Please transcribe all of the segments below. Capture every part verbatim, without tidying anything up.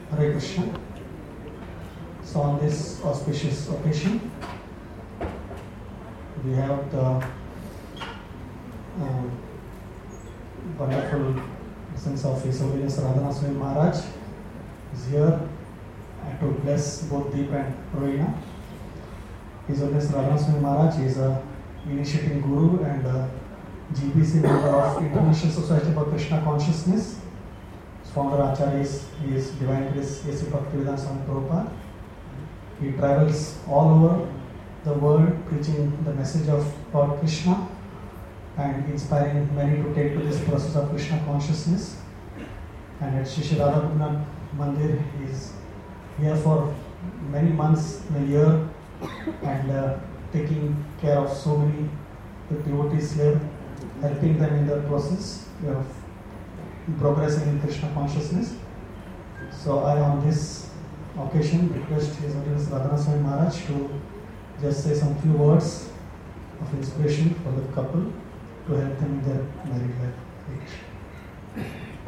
Hare Krishna. So on this auspicious occasion, we have the uh, wonderful presence of His Holiness Radhana Swami Maharaj is here to bless both Deep and Rohina. His Holiness Radhana Swami Maharaj is a initiating guru and a G B C member of International Society for Krishna Consciousness. His founder Acharya is, he is Divine Grace A C Bhaktivedanta Swami Prabhupada. He travels all over the world preaching the message of Lord Krishna and inspiring many to take to this process of Krishna consciousness. And at Shri Shri Radha Mandir, he is here for many months in a year and uh, taking care of so many devotees here, helping them in the process of progressing in Krishna consciousness. So I, on this occasion, request His Holiness Radhana Swami Maharaj to just say some few words of inspiration for the couple to help them in their married life.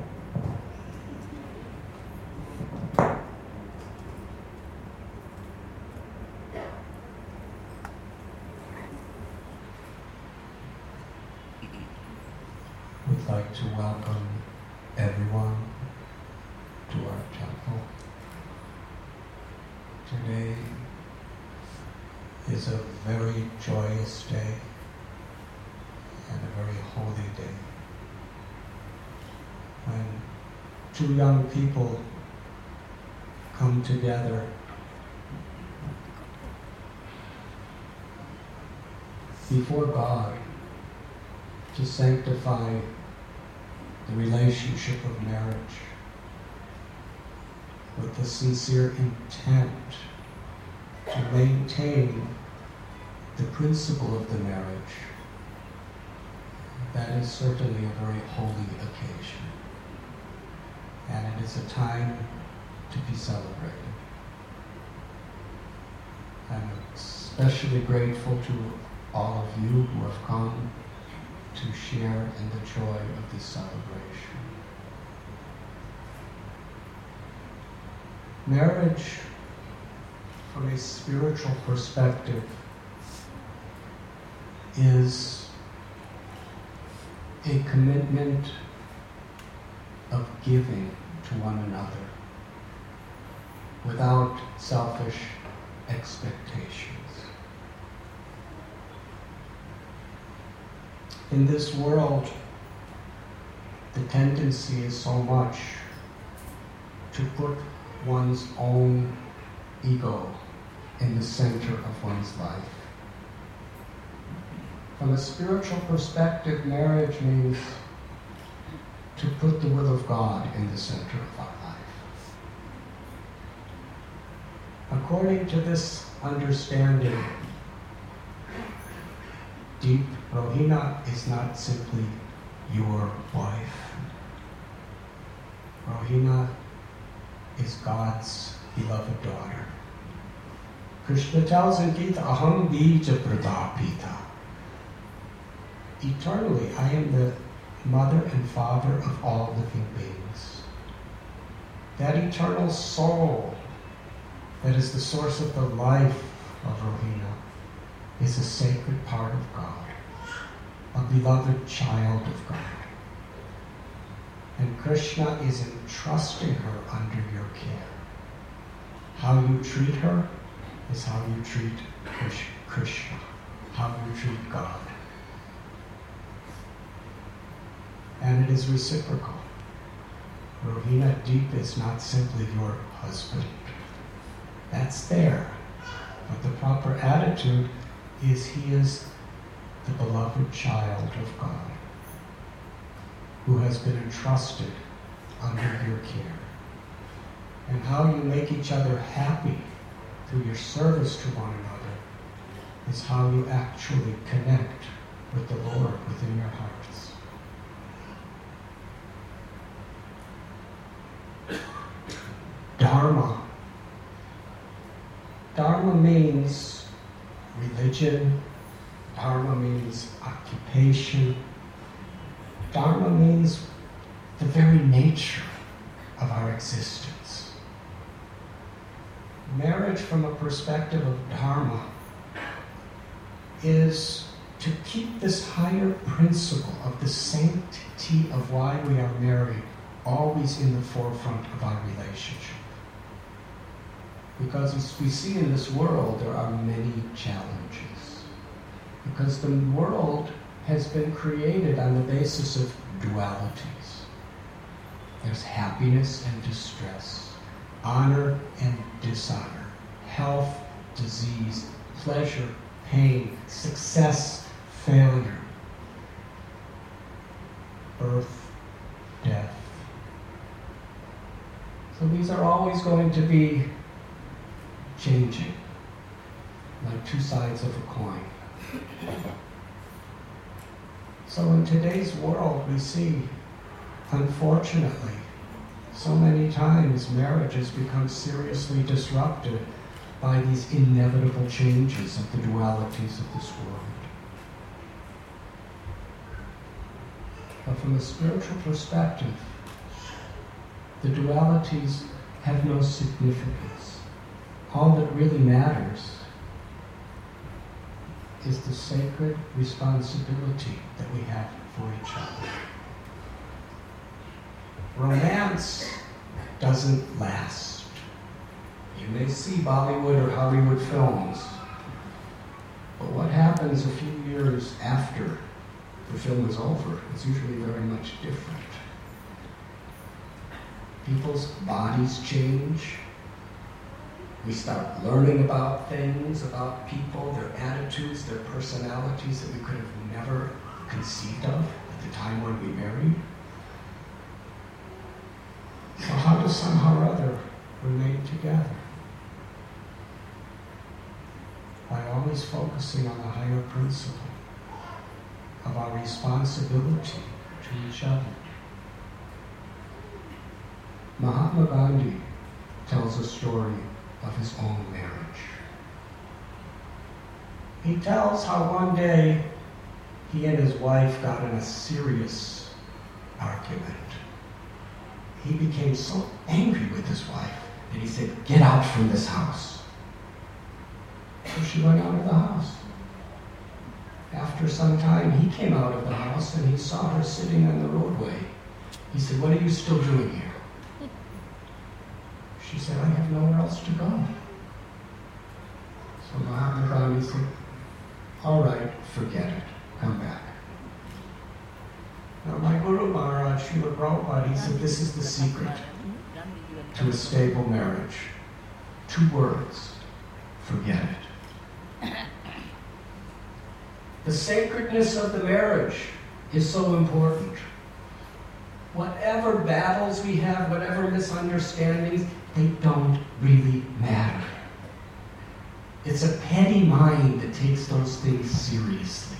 We'd like to welcome everyone to our temple. Today is a very joyous day and a very holy day when two young people come together before God to sanctify the relationship of marriage with the sincere intent to maintain the principle of the marriage. That is certainly a very holy occasion, and it is a time to be celebrated. I'm especially grateful to all of you who have come to share in the joy of this celebration. Marriage, from a spiritual perspective, is a commitment of giving to one another without selfish expectations. In this world, the tendency is so much to put one's own ego in the center of one's life. From a spiritual perspective, marriage means to put the will of God in the center of our life. According to this understanding, Deep Rohina is not simply your wife. Rohina is God's beloved daughter. Krishna tells in Gita, Aham bija pradapita. Eternally, I am the mother and father of all living beings. That eternal soul that is the source of the life of Rohina is a sacred part of God, a beloved child of God. And Krishna is entrusting her under your care. How you treat her is how you treat Krishna, how you treat God. And it is reciprocal. Rohina Deep is not simply your husband. That's there. But the proper attitude is he is the beloved child of God who has been entrusted under your care. And how you make each other happy through your service to one another is how you actually connect with the Lord within your hearts. Dharma. Dharma means religion. Dharma means occupation. Dharma means the very nature of our existence. marriage from a perspective of Dharma is to keep this higher principle of the sanctity of why we are married always in the forefront of our relationship. Because as we see in this world, there are many challenges. Because the world has been created on the basis of dualities. There's happiness and distress, honor and dishonor, health, disease, pleasure, pain, success, failure, birth, death. So these are always going to be changing, like two sides of a coin. So in today's world, we see, unfortunately, so many times marriage has become seriously disrupted by these inevitable changes of the dualities of this world. But from a spiritual perspective, the dualities have no significance. All that really matters is the sacred responsibility that we have for each other. Romance doesn't last. You may see Bollywood or Hollywood films, but what happens a few years after the film is over is usually very much different. People's bodies change. We start learning about things, about people, their attitudes, their personalities that we could have never conceived of at the time when we married. So how to somehow or other remain together? By always focusing on the higher principle of our responsibility to each other. Mahatma Gandhi tells a story of his own marriage. He tells how one day he and his wife got in a serious argument. He became so angry with his wife that he said, "Get out from this house." So she went out of the house. After some time, he came out of the house and he saw her sitting on the roadway. He said, "What are you still doing here?" She said, "I have nowhere else to go." So Mahatma Gandhi said, "All right, forget it. Come back." Now my Guru Maharaj, Srila Prabhupada, he said, this is the secret to a stable marriage. Two words, forget it. The sacredness of the marriage is so important. Whatever battles we have, whatever misunderstandings, they don't really matter. It's a petty mind that takes those things seriously.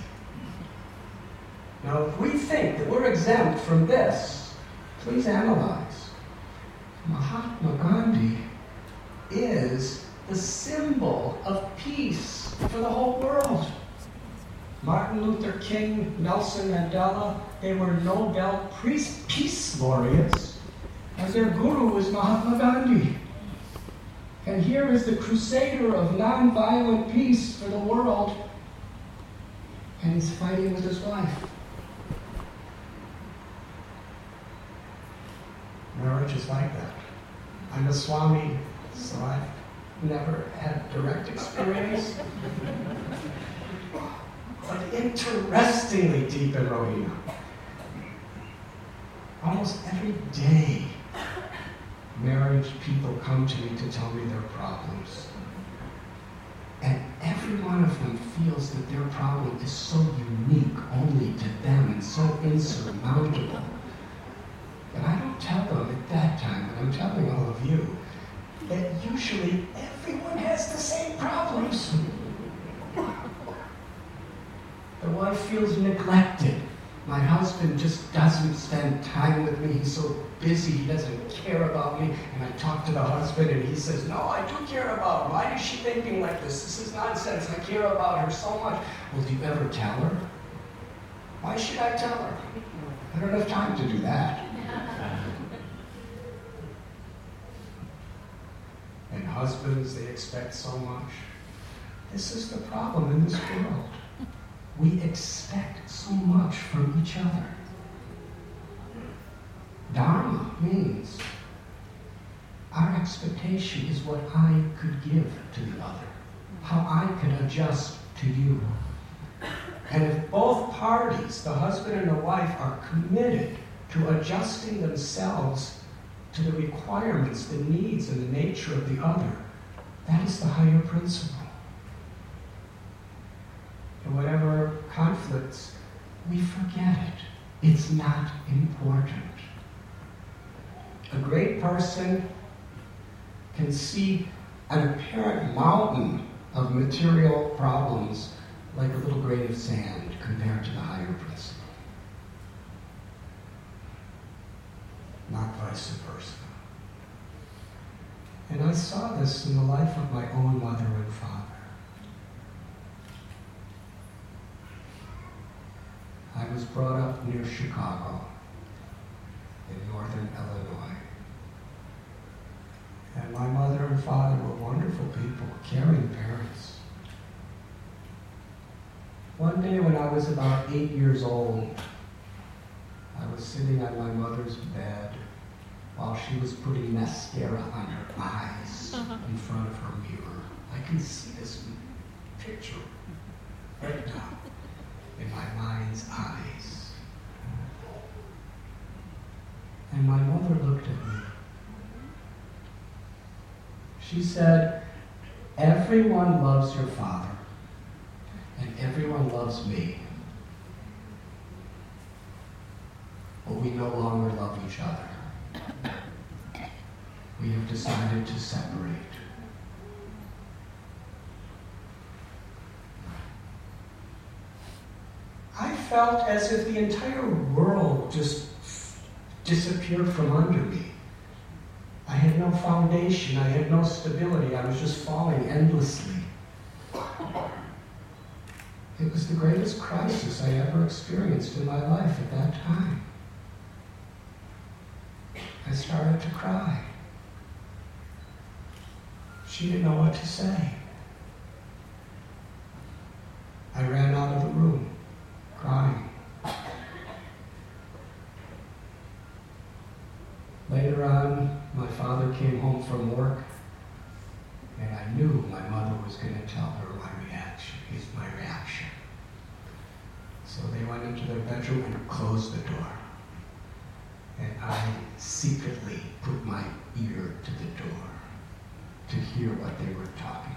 Now, if we think that we're exempt from this, please analyze. Mahatma Gandhi is the symbol of peace for the whole world. Martin Luther King, Nelson Mandela, they were Nobel Peace Laureates, and their guru was Mahatma Gandhi. And here is the crusader of nonviolent peace for the world, and he's fighting with his wife. Marriage is like that. I'm a Swami, so I've never had direct experience. But interestingly deep in Rohini, almost every day, marriage people come to me to tell me their problems. And every one of them feels that their problem is so unique only to them and so insurmountable. But I don't tell them at that time, but I'm telling all of you, that usually everyone has the same problems. The wife feels neglected. My husband just doesn't spend time with me. He's so busy, he doesn't care about me. And I talk to the husband and he says, "No, I do care about her. Why is she thinking like this? This is nonsense. I care about her so much." Well, do you ever tell her? Why should I tell her? I don't have time to do that. And husbands, they expect so much. This is the problem in this world. We expect so much from each other. Dharma means our expectation is what I could give to the other, how I could adjust to you. And if both parties, the husband and the wife, are committed to adjusting themselves to the requirements, the needs, and the nature of the other, that is the higher principle. And whatever conflicts, we forget it. It's not important. A great person can see an apparent mountain of material problems like a little grain of sand compared to the higher principle. Not vice versa. And I saw this in the life of my own mother and father. I was brought up near Chicago, in northern Illinois. And my mother and father were wonderful people, caring parents. One day when I was about eight years old, I was sitting on my mother's bed while she was putting mascara on her eyes uh-huh. in front of her mirror. I can see this picture right now in my mind's eyes. And my mother looked at me. She said, "Everyone loves your father, and everyone loves me. But we no longer love each other. We have decided to separate." I felt as if the entire world just disappeared from under me. I had no foundation, I had no stability, I was just falling endlessly. It was the greatest crisis I ever experienced in my life at that time. I started to cry. She didn't know what to say. I ran out of the room, crying. Later on, my father came home from work, and I knew my mother was going to tell her my reaction, his my reaction. So they went into their bedroom and closed the door. And I secretly put my ear to the door to hear what they were talking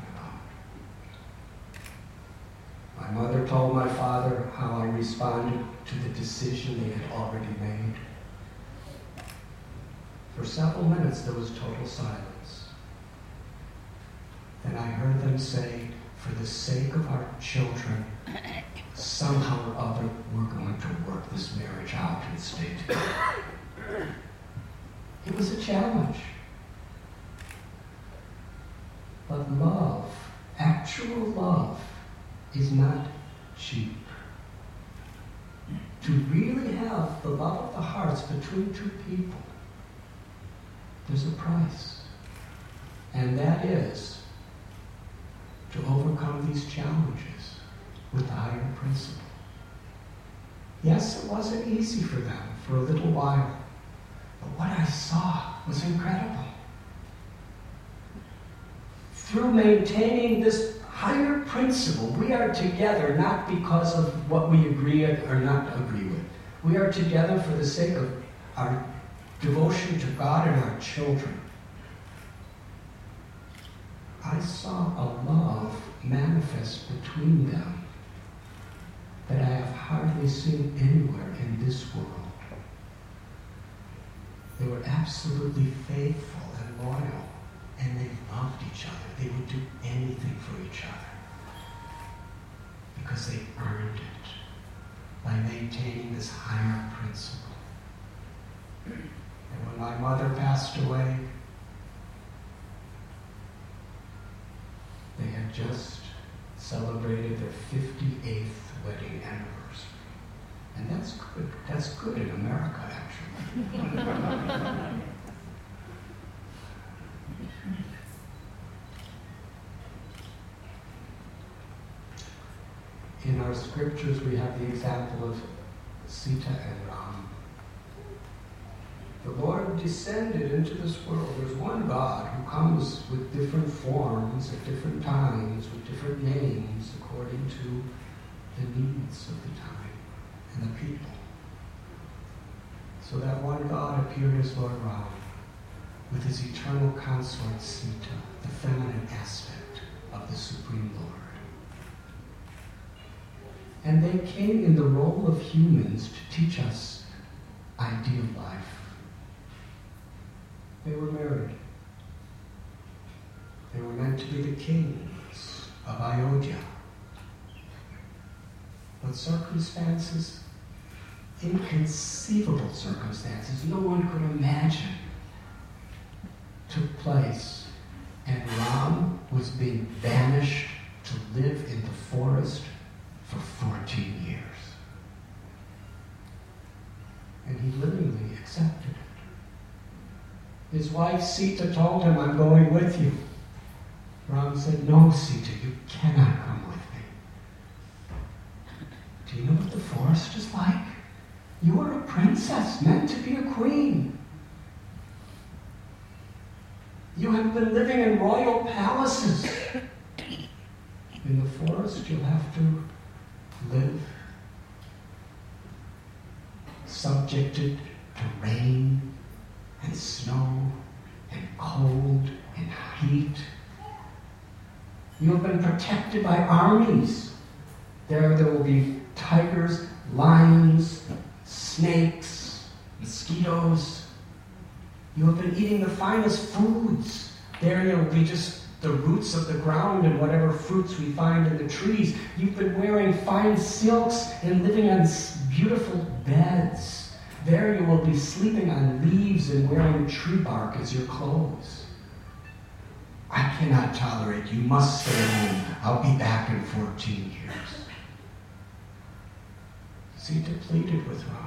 about. My mother told my father how I responded to the decision they had already made. For several minutes, there was total silence. Then I heard them say, "For the sake of our children, somehow or other, we're going to work this marriage out and stay together." It was a challenge. But love, actual love, is not cheap. To really have the love of the hearts between two people, there's a price. And that is to overcome these challenges with the higher principle. Yes, it wasn't easy for them for a little while, but what I saw was incredible. Through maintaining this higher principle, we are together not because of what we agree with or not agree with. We are together for the sake of our devotion to God and our children. I saw a love manifest between them that I have hardly seen anywhere in this world. They were absolutely faithful and loyal, and they loved each other. They would do anything for each other because they earned it by maintaining this higher principle. And when my mother passed away, they had just celebrated their fifty-eighth wedding anniversary. And that's good. That's good in America, actually. our scriptures we have the example of Sita and Ram. The Lord descended into this world. There's one God who comes with different forms at different times, with different names according to the needs of the time and the people. So that one God appeared as Lord Ram with his eternal consort Sita, the feminine aspect of the Supreme Lord. And they came in the role of humans to teach us ideal life. They were married. They were meant to be the kings of Ayodhya. But circumstances, inconceivable circumstances, no one could imagine, took place, and Ram was being banished to live in the forest for fourteen years. And he willingly accepted it. His wife Sita told him, I'm going with you. Ram said, no, Sita, you cannot come with me. Do you know what the forest is like? You are a princess, meant to be a queen. You have been living in royal palaces. In the forest, you'll have to live subjected to rain and snow and cold and heat. You have been protected by armies. There, there will be tigers, lions, snakes, mosquitoes. You have been eating the finest foods. There you'll be just the roots of the ground and whatever fruits we find in the trees. You've been wearing fine silks and living on beautiful beds. There you will be sleeping on leaves and wearing tree bark as your clothes. I cannot tolerate. You must stay home. I'll be back in fourteen years. Sita pleaded with Ram.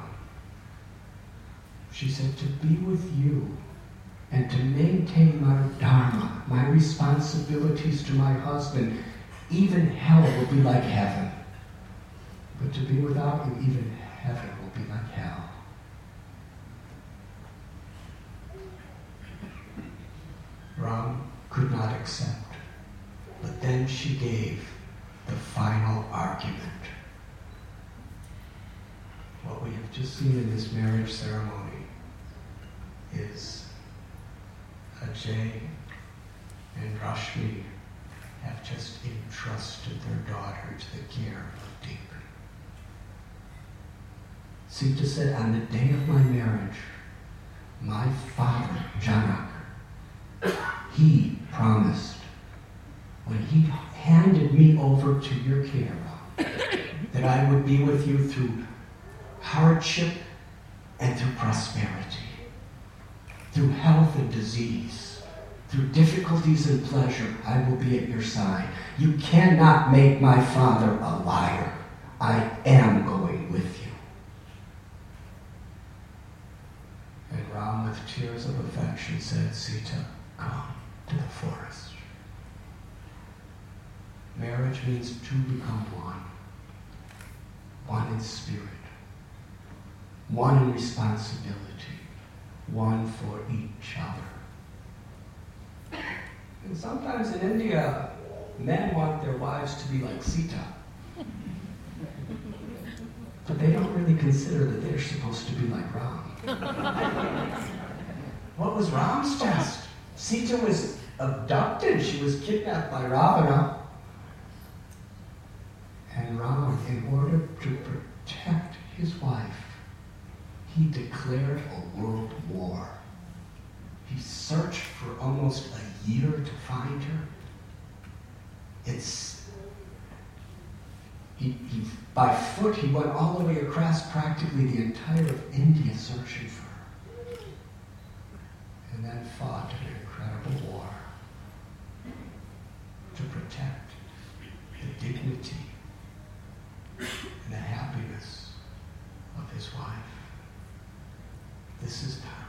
She said, to be with you and to maintain my dharma, my responsibilities to my husband, even hell will be like heaven. But to be without you, even heaven will be like hell. Ram could not accept, but then she gave the final argument. What we have just seen in this marriage ceremony is Ajay and Rashmi have just entrusted their daughter to the care of Deep. Sita said, on the day of my marriage, my father, Janak, he promised, when he handed me over to your care, that I would be with you through hardship and through prosperity, through health and disease, through difficulties and pleasure. I will be at your side. You cannot make my father a liar. I am going with you. And Ram, with tears of affection, said, Sita, come to the forest. Marriage means to become one. One in spirit. One in responsibility. One for each other. And sometimes in India, men want their wives to be like Sita. But they don't really consider that they're supposed to be like Ram. What was Ram's test? Sita was abducted. She was kidnapped by Ravana. And Ram, in order to protect his wife, he declared a world war. He searched for almost a year to find her. It's he, he by foot he went all the way across practically the entire of India searching for her. And then fought an incredible war to protect the dignity and the happiness of his wife. This is dharma.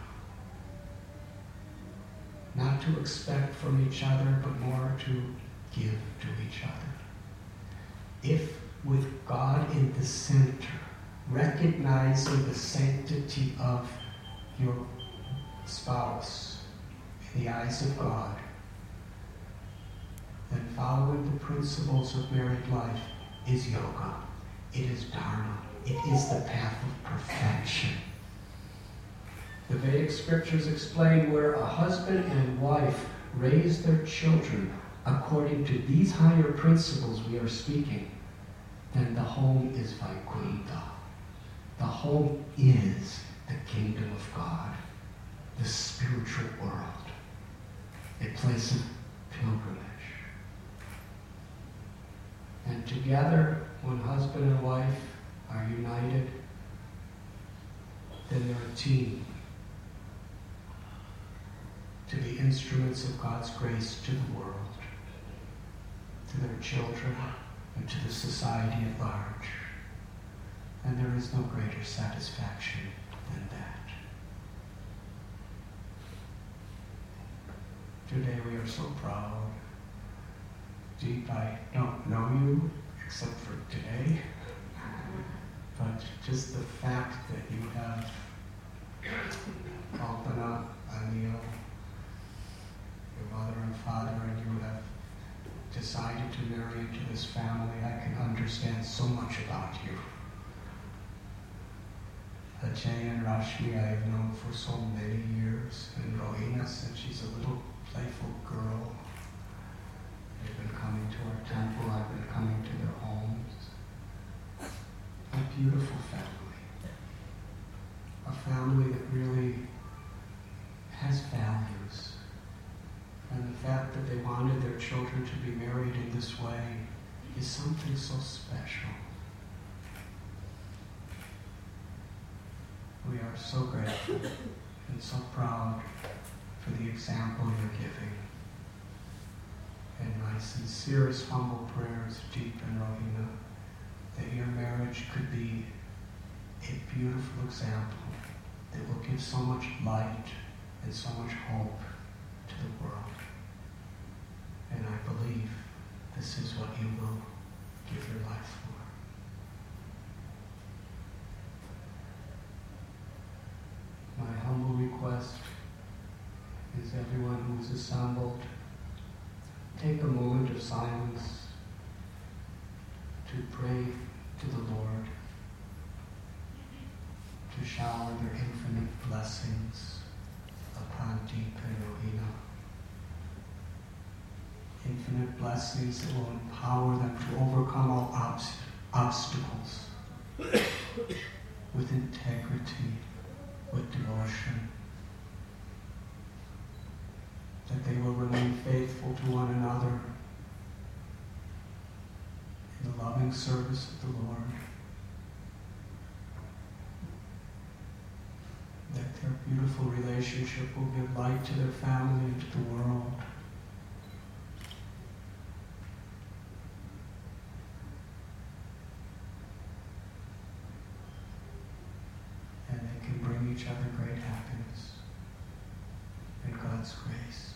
Not to expect from each other, but more to give to each other. If with God in the center, recognizing the sanctity of your spouse in the eyes of God, then following the principles of married life is yoga. It is dharma. It is the path of perfection. The Vedic scriptures explain where a husband and wife raise their children according to these higher principles we are speaking, then the home is Vaikuntha. The home is the kingdom of God, the spiritual world, a place of pilgrimage. And together, when husband and wife are united, then they're a team to be instruments of God's grace to the world, to their children, and to the society at large. And there is no greater satisfaction than that. Today we are so proud. Deep, I don't know you except for today, but just the fact that you have Kalpana, Anil, your mother and father, and you have decided to marry into this family, I can understand so much about you. Ajay and Rashmi I have known for so many years, and Rohina since she's a little playful girl. They've been coming to our temple, I've been coming to their homes. A beautiful family. A family that really has values. And the fact that they wanted their children to be married in this way is something so special. We are so grateful and so proud for the example you're giving. And my sincerest humble prayers, Deep and Rohina, that your marriage could be a beautiful example that will give so much light and so much hope to the world. And I believe this is what you will give your life for. My humble request is everyone who is assembled, take a moment of silence to pray to the Lord, to shower their infinite blessings upon Deep and Rohina. Infinite blessings that will empower them to overcome all obst- obstacles with integrity, with devotion, that they will remain faithful to one another in the loving service of the Lord, that their beautiful relationship will give light to their family and to the world. And they can bring each other great happiness and God's grace.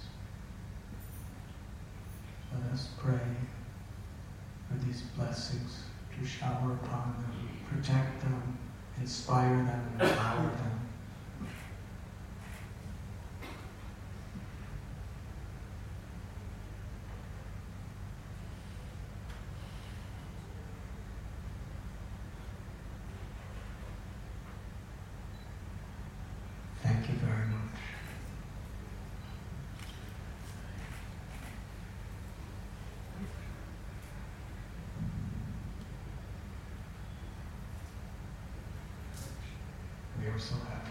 Let us pray for these blessings to shower upon them, protect them, inspire them, and empower them. Thank you very much. We are so happy.